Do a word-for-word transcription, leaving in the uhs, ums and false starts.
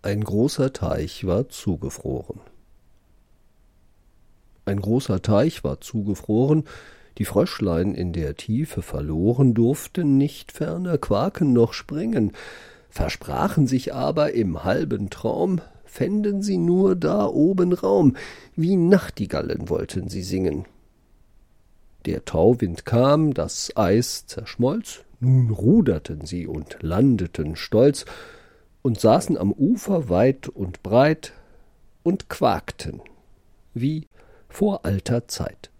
Ein großer Teich war zugefroren. Ein großer Teich war zugefroren, die Fröschlein in der Tiefe verloren, durften nicht ferner quaken noch springen, versprachen sich aber im halben Traum, fänden sie nur da oben Raum, wie Nachtigallen wollten sie singen. Der Tauwind kam, das Eis zerschmolz, nun ruderten sie und landeten stolz und saßen am Ufer weit und breit und quakten, wie vor alter Zeit.